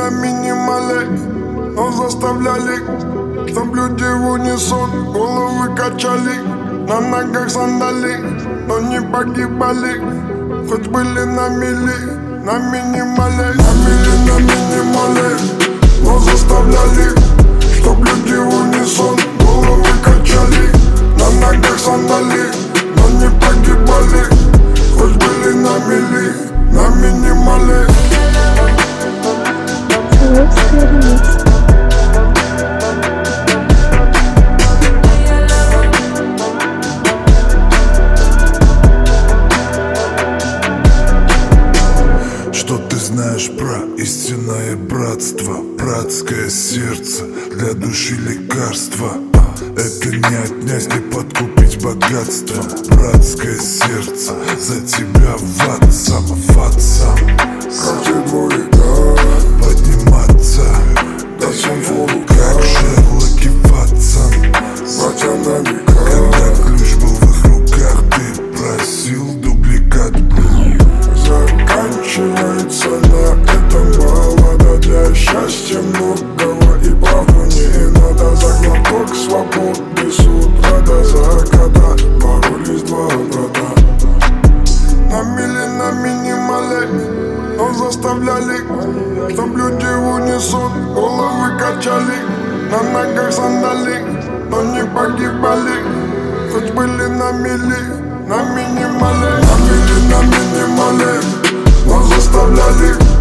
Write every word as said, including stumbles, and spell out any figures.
на минимале, но заставляли, чтоб люди в унисон головы качали. На ногах сандали, но не погибали, хоть были на мили, на минимале. На мили, на минимале, но заставляли, чтоб люди в унисон головы качали. На ногах сандали, но не погибали, хоть были на мили, на минимале. Что ты знаешь про истинное братство? Братское сердце для души лекарства. Это не отнять, не подкупить богатство. Братское сердце за тебя в ад сам, в ад сам. Подниматься до всем фору, как Шерлоки Ватсон. Когда ключ был в их руках, ты просил дубликат. Заканчивается на этом баллада для счастья многого и правду не надо. За глоток свободы с утра до заката, пару лист два брата. На мили, на минимале, но заставляли, чтоб люди в унисон головы качали. На ногах сандали, но не погибали, хоть были на мили, на минимале. На мили, на минимале, но заставляли,